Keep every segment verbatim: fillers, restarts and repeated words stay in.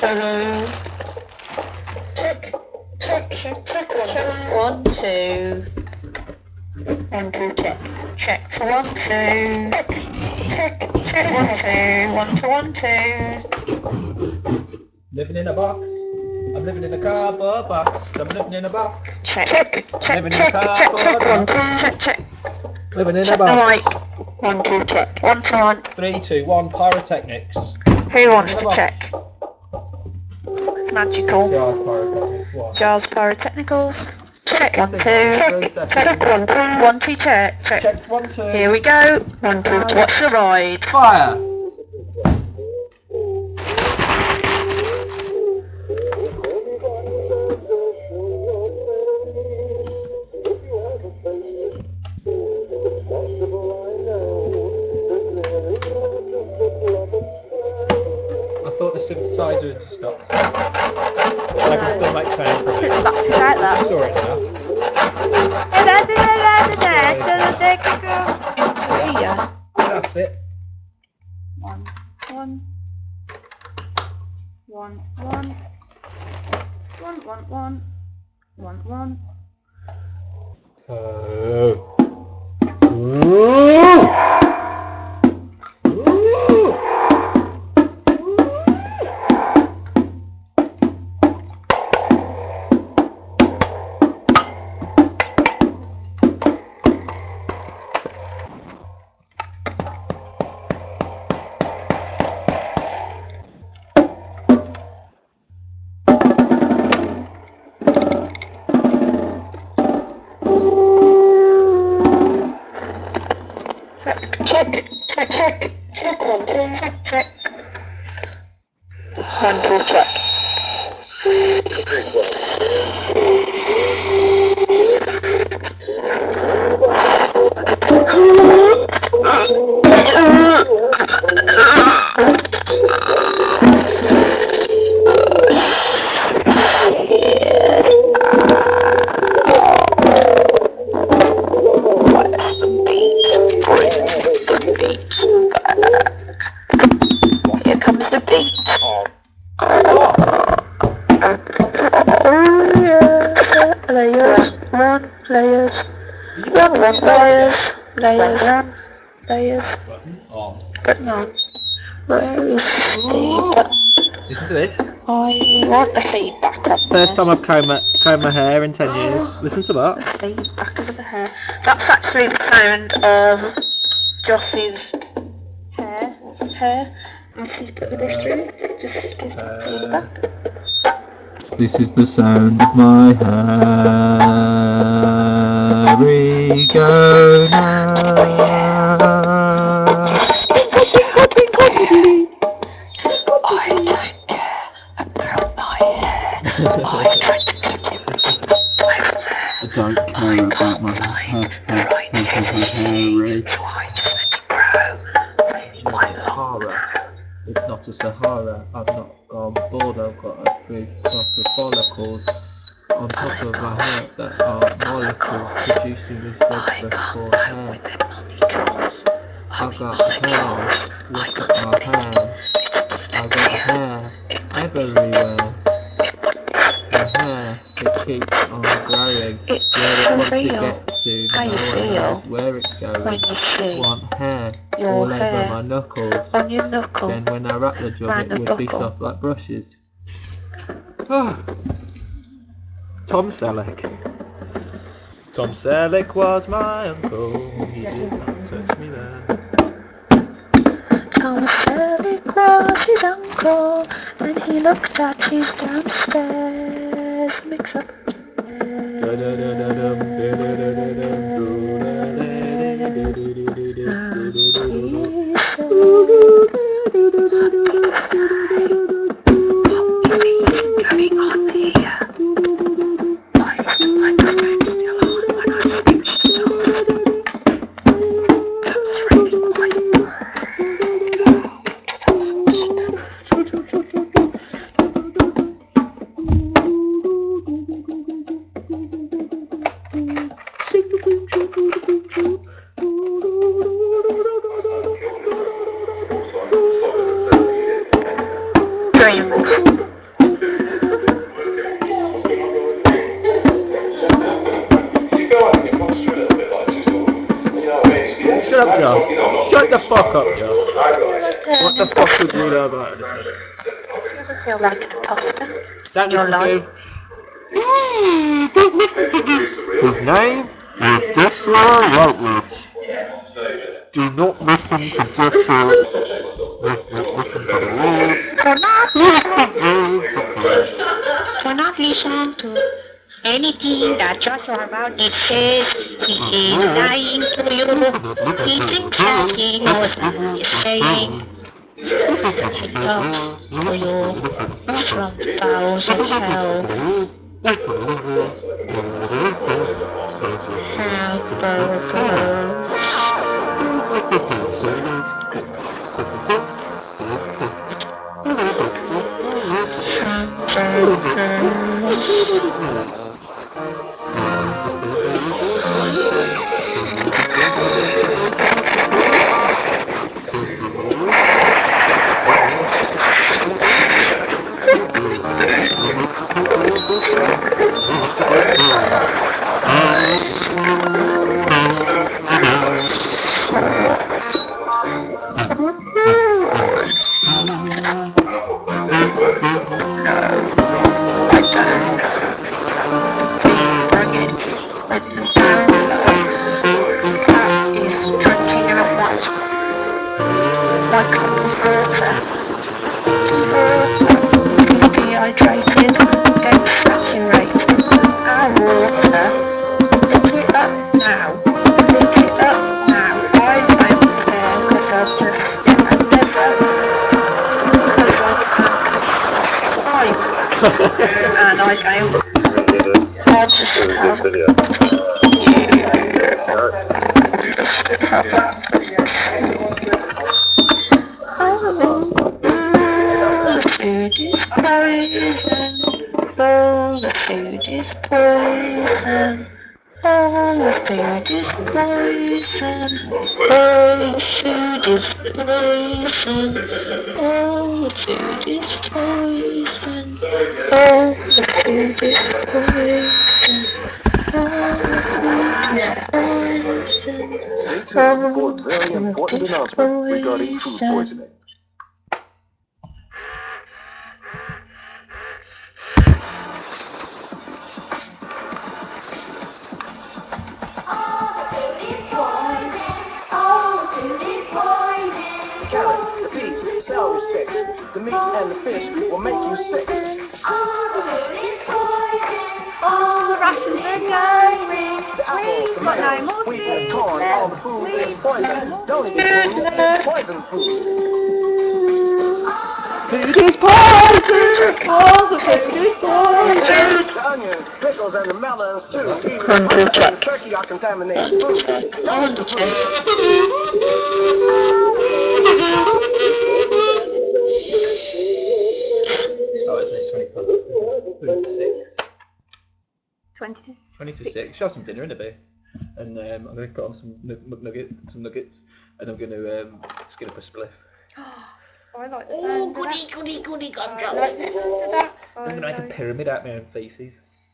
Hello. Check, check, check, check, check. One, two. One, two, check. Check for one, two. Check, check, check, one, two. One, two, one, two. Living in a box. I'm living in a cardboard box. I'm living in a box. Check, check, check, living in check, a check, cardboard check, one, box. two, check, check. Living in Check a box. the mic. One, two, check. One, two, one. Three, two, one. Pyrotechnics. Who wants to box. check? It's magical. Jars Pyrotechnics. One. Jars Pyrotechnicals. Check one, two. Check, Check, check one, two. One, two, check. Check. Check one, two. Here we go. One, two. Watch the ride. Fire. I thought the synthesizer had stopped. I can still make sound from it. It's back to like I that. saw it now. Into here. That's it. One, one, one, one, one, one, one, one, one. Oh. Ooh. Ooh. Check, check, check, check, check, one, two, check, check. One, two, check. Here comes the beat. Layers, one, layers, one, one, layers, layers, one, layers, Button on. button on. Where is the button? Listen to this. I want the feedback of First the, time I've combed my, combed my hair in ten years. Listen to that. the feedback of the hair. That's actually the sound of Joss's hair, hair, as he's put the brush through it. It just gives Uh, feedback. This is the sound of my hair. We go now. I don't care about my hair. I'm trying to get him over there. I don't I care about can't my find hair. the right scissors, so I just let it grow. Really quite long. Sahara. It's not a Sahara. I've not gone bald. I've got a big crop of follicles on top of my hair that are molecules producing this I red can't for go hair. with the molecules. I've I got mean hair. molecules. I Look got at my something. hair. It's I've got hair everywhere. My hair, it keeps on growing. It's Where it wants to surreal get to, how no you one feel knows where it's when going. you see Want hair your all hair over my knuckles. on your knuckle. Then when I wrap the job, round it the would be buckle. soft like brushes. Oh. Tom Selleck. Tom Selleck was my uncle. He did not touch me there. Tom Selleck was his uncle, and he looked at his downstairs mix up. What is even going on here? Why is the microphone still on when I switched it off? That's really quite Shut up, Joss. Shut the fuck up, Joss. Like What an the fuck would imposter. you know about it? You ever feel like an imposter? Don't Your listen to him. life? Don't listen to him. His name is Joshua Routledge. Do not listen to Joshua. Listen, listen to the words. Do not listen. Words of God. Do not listen to anything that Joshua Routledge says. He is lying to you. He thinks that he knows what he's saying. He talks to you from the bowels of hell. Hell burgers. Dehydrated, then saturated. Our water. Pick it up now. Pick it up now. I don't care because I'm just in a desert. Because I can't. And I don't. I just have you. Oh, the food is poison. Oh, the food is poison. Oh, the food is poison. Oh, the food is poison. Oh, the food is poison. Stay tuned for a very important announcement regarding food poisoning. The peas, celery sticks, the meat and the fish will make you sick. All the rations are going. The apples, We've got no tomatoes, more wheat food. and corn, all the food is poison. Don't eat food, it's poison food. Food is poison. All the food is poison. The onions, pickles, and the melons too. Even the pasta and the turkey are contaminated food. Don't eat the food. Oh, isn't it twenty-five? twenty-six. Twenty to twenty to six. Should have some dinner in a bit. And um, I'm going to put on some nugget, some nuggets. And I'm going to um, skin up a spliff. I like the Oh, sound of goody, that. goody, goody, I gumdrops. like the sound of that. I'm going to make a pyramid out of my own faces.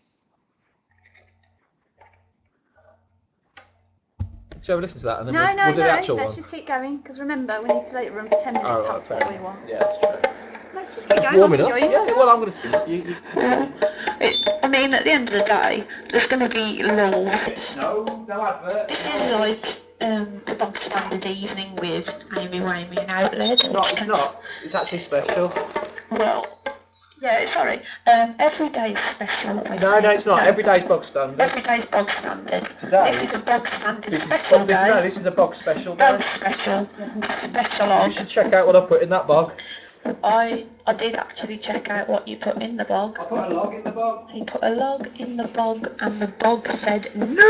Shall we listen to that and then No, we'll, no, we'll do no. the actual Let's one? just keep going because remember we need to let it run for ten minutes Oh, right, past fair what we enough. want. Yeah, that's true. Let's just keep It's going. warming I'm up. enjoying Yeah, myself. well, I'm going to skin it. You, you... It, I mean, at the end of the day, there's going to be lulls. No, no advert. This is like um, the bog standard evening with Amy Wamey and Outlet. It's not, it's not. It's actually special. Well, yeah, sorry. Um, every day is special. I No, no, it's not. No. Every day's bog standard. Every day's bog standard. Today- This is a bog standard This is, special this, day. no, this is a bog special day. Bog special. Special You log. should check out what I put in that bog. I I did actually check out what you put in the bog. I put a log in the bog. He put a log in the bog and the bog said no.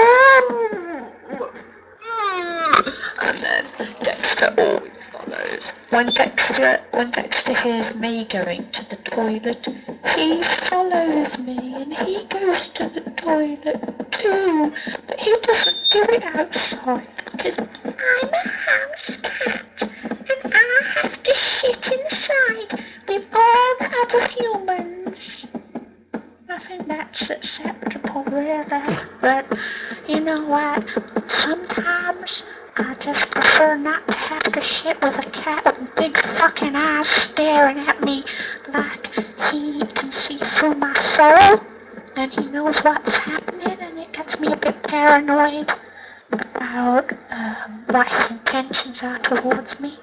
And then Dexter always follows. When Dexter when Dexter hears me going to the toilet, he follows me and he goes to the toilet too. But he doesn't do it outside because I'm a house cat and I have to shit inside with all the other humans. I think that's acceptable, really. But you know what? Sometimes I of shit with a cat with big fucking eyes staring at me like he can see through my soul and he knows what's happening, and it gets me a bit paranoid about um, what his intentions are towards me.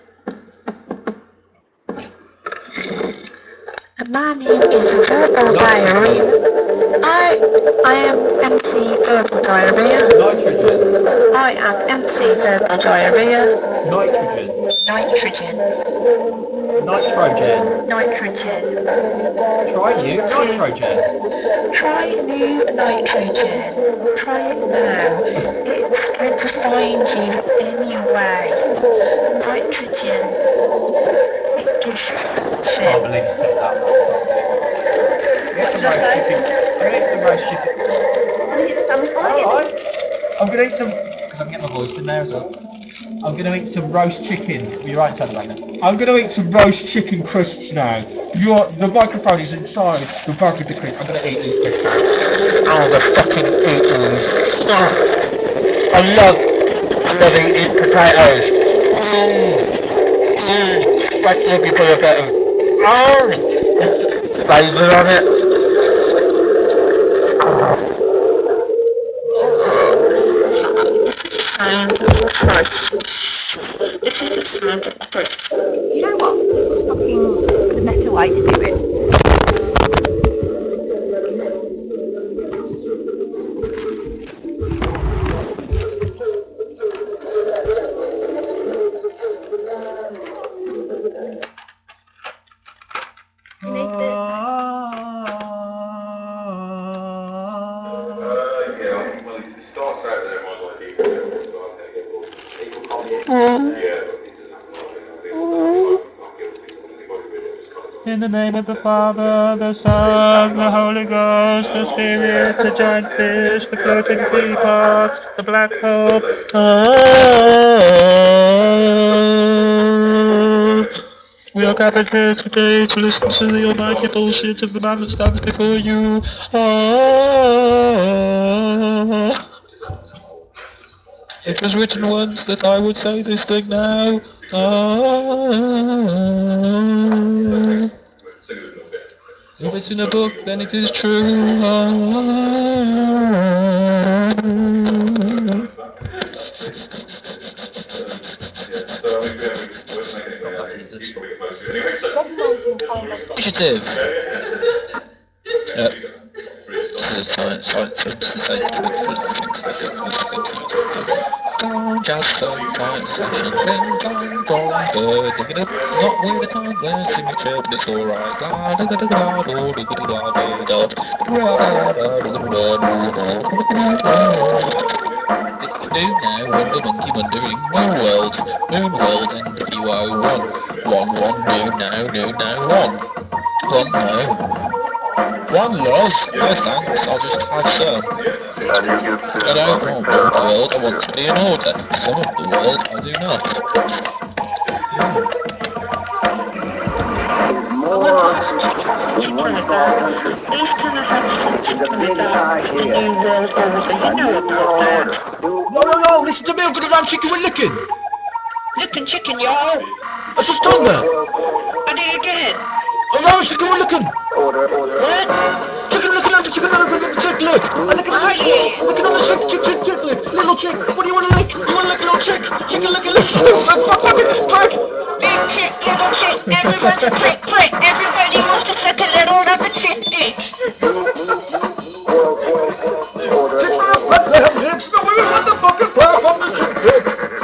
And my name is Verbal Diarrhea. I I am M C Verbal Diarrhea. Nitrogen. I am M C Verbal Diarrhea. Nitrogen. Nitrogen. Nitrogen. Nitrogen. Try new nitrogen. Try new nitrogen. Try it now. It's going to find you anyway. Nitrogen. It gives you I shit. can't believe you said that. Get some roast chicken. I'm gonna eat some roast chicken. Want to hear the sound? Alright. I'm gonna eat some, because I can get my voice in there as well. I'm gonna eat some roast chicken. Will you right inside the bag now? I'm gonna eat some roast chicken crisps now. Your the microphone is inside the bag of the crisps. I'm gonna eat these crisps. I'm gonna fucking eat these. I love, I love eating potatoes. Mmm. Mmm. That's looking for a better. Mmm. Flavour on it. And first, this is the sound of the first. You know what? This is fucking the meta way to do it. You need this. In the name of the Father, the Son, the Holy Ghost, the Spirit, the giant fish, the floating teapots, the black hope. Ah, we are gathered here today to listen to the almighty bullshit of the man that stands before you. Ah. It was written once that I would say this thing now. Ah. If it's in a book, then it is true. Ah. Initiative. Yep. This is science, science, science, Don't just sometimes fashion things I'm from bird, look it up, not with a time where signature, but it's alright. La da da da da da da da da da da It's the new now, Wonder Monkey Wondering Moon World, Moon World, N W O one, one, one, new now, new now, one, one now. One love? No thanks, I'll just have some. I don't want the world, I want to be in order. Some of the world I do not. Yeah. These kind of have something about the new world order. You know about that. No, no, no, listen to me, I'm gonna ram chicken with licking. Licking chicken, y'all. I just done that. I did it again. I'm ram chicken with licking. What? Chicken licking on the chicken on the chick lick. I'm licking on the chick, licking on the chick, chick, chick, chick lick. Little chick, what do you wanna lick? You wanna lick little chick? Chicken licking, lick. Fuck, fuck, fuck it, fuck. Big chick, little chick, everyone's a prick, prick. Everybody wants to suck a little rubber chick dick. Chick's not a pet, let him lick. No, we want the fucking pet on the chick dick.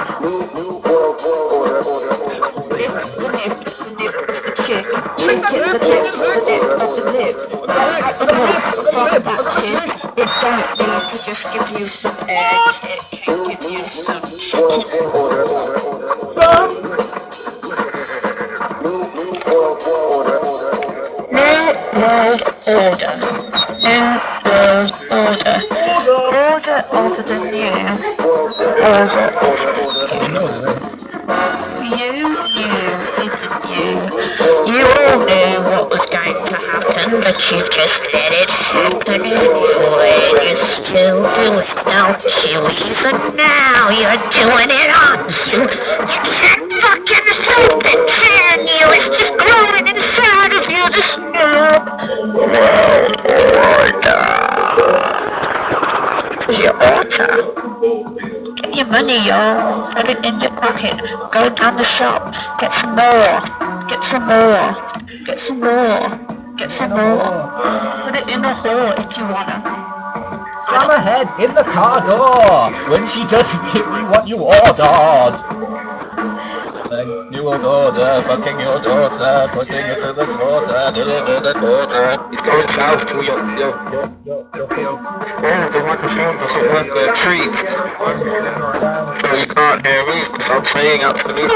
Chick, you get the lip, the lip of the lip. That's the lip, that chick. It don't need to just give you some eggs, it can give you some chicken. New world order. New world order. Order of the new. Order of the new. You knew, didn't you? You all knew what was going to happen, but you just let it happen anyway. You still do it, don't you? Even now, you're doing it, aren't you? You can't fucking Here's your order. Get your money, yo. Put it in your pocket. Go down the shop. Get some more. Get some more. Get some more. Get some more. Put it in the hole if you wanna. Slam her head in the car door when she doesn't give you what you ordered. You order, fucking your daughter, putting it to the slaughter, deliver the daughter. It's going south to your, your, your, your, your field. Oh, the microphone doesn't work a treat. So you can't hear me because I'm saying absolutely.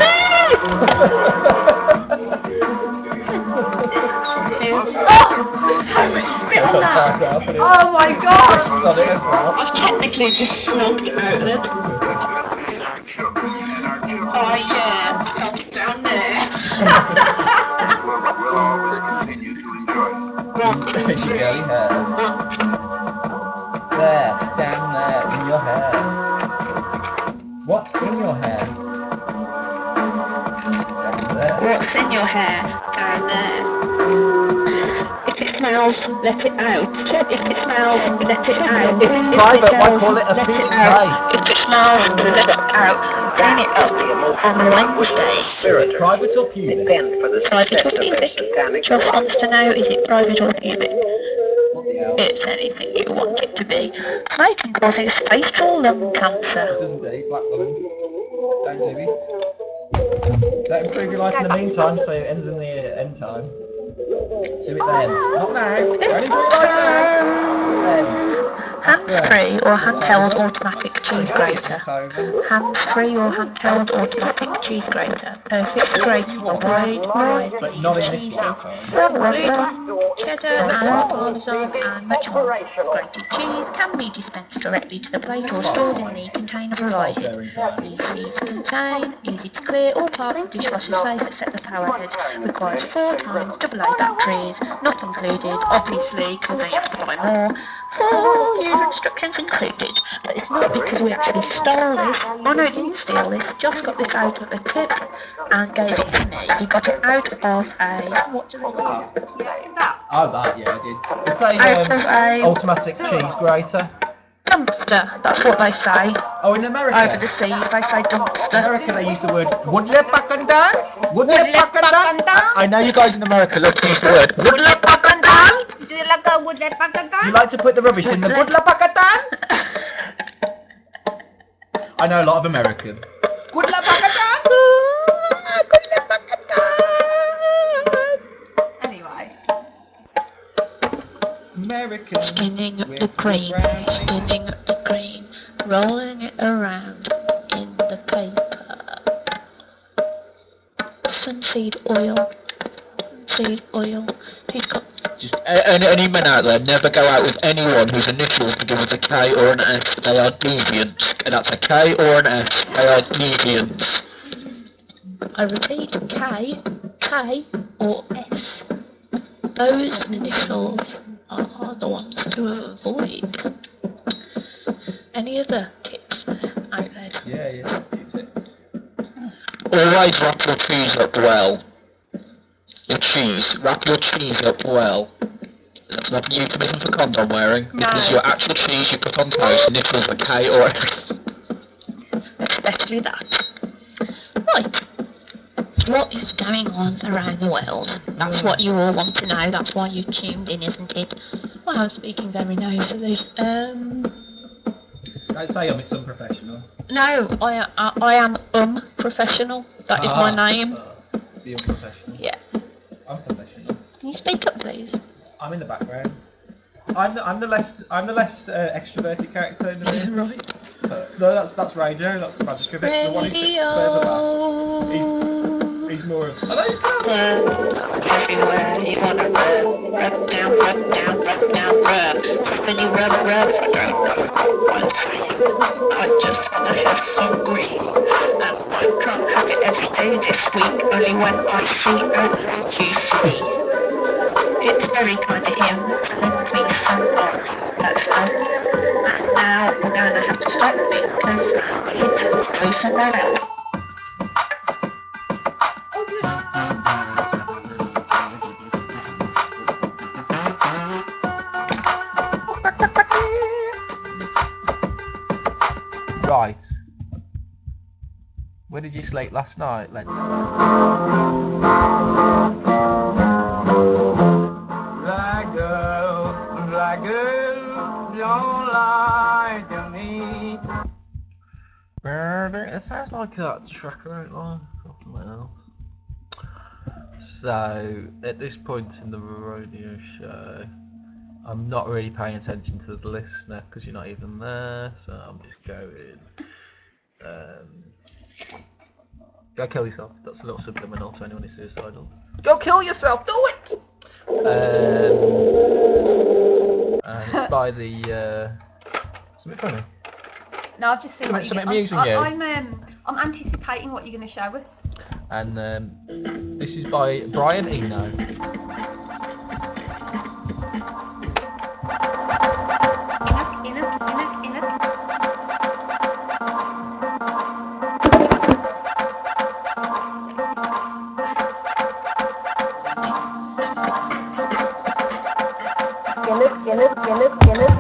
Oh my god! I've technically just snugged out of it. Oh yeah, I felt it down there. We'll always continue to enjoy it. There you go, your hair. There, down there, in your hair. What's in your hair? Down there. What's in your hair? Down there. If it smells, let it out. If it smells, let it out. If it's private, why call it a let public it out. place? If it smells, let it out. Clean it up on Wednesday. Is it private or pubic? Private or pubic? Josh wants to know, is it private or pubic? What the hell? It's anything you want it to be. Smoking causes fatal lung cancer. Doesn't do, black woman. Don't do it. Don't improve your life in the meantime, so it ends in the end time. Do it then. Not now. Don't enjoy your life now. Then. Hands-free or handheld automatic cheese grater. It's over. Hands-free or handheld automatic cheese grater. Perfect for grating a wide variety But not in this cheese. one. Cheddar and Parmesan and much more. Grated cheese can be dispensed directly to the plate or stored in the container provided. Easy to contain, easy to clear, all parts of dishwasher safe except the power head. Requires four times double A batteries, not included, obviously, because they have to buy more. Full user instructions included, but it's not because we actually stole this. Oh no, I didn't steal this. Josh got this out of a tip and gave it to me. He got it out of a what do they call it? Oh, that, yeah, I did. It's a Out um, of a automatic cheese grater. dumpster. That's what they say. Oh, in America? Over the seas, they say In dumpster. America, they use the word woodlepakandan. Woodlepakandan. I, I know you guys in America love to use the word woodlepakandan. You like to put the rubbish in the woodlepakandan. I know a lot of American. Woodlepakandan. Anyway. American. Skinning up the cream, skinning up the cream, rolling it around in the paper. Sunseed oil, sunseed oil. He's got. Just a- any, any men out there, never go out with anyone whose initials begin with a K or an S. They are deviants. And that's a K or an S. They are deviants. I repeat, K, K or S. Those initials are the ones to avoid. Any other tips there, Outlet? Yeah, yeah. Few tips. Always wrap your cheese up well. Your cheese. Wrap your cheese up well. That's not a euphemism for condom wearing. No. It is your actual cheese you put on toast, initials are K or S. Especially that. Right. What is going on around the world? That's what you all want to know. That's why you tuned in, isn't it? Well, I'm speaking very nosily. Um, Don't say I'm it's unprofessional. no, I, I, I am um professional. That is my Ah, name. uh, Be unprofessional. Yeah. I'm professional. Can you speak up, please? I'm in the background. I'm the, I'm the less I'm the less uh, extroverted character in the room. Right. Uh, no, that's that's Radio. That's the magic of it. The one who sits further back. Radio. He's more of. Are they? Everywhere you wanna rub, rub down, rub down, rub down, rub. When you rub, rub, I don't know one thing. I just wanna have some green, and I can't have it every day this week. Only when I see a Q C. It's very kind of him to lend me some off. That's all. And now we're gonna have to stop because we need to go somewhere else. Wait. Where did you sleep last night, Len? That girl, that girl, don't lie to me. It sounds like that track right line. Something else. So, at this point in the radio show, I'm not really paying attention to the listener because you're not even there, so I'm just going. Um, go kill yourself. That's a little subliminal to anyone who's suicidal. Go kill yourself! Do it! Um, and it's by the. Uh, something funny. No, I've just seen Something- what something you're amusing, I'm, yeah. I'm, um, I'm anticipating what you're going to show us. And um, this is by Brian Eno. Enoch, Enoch, Enoch, Enoch. Enoch, Enoch, Enoch, Enoch.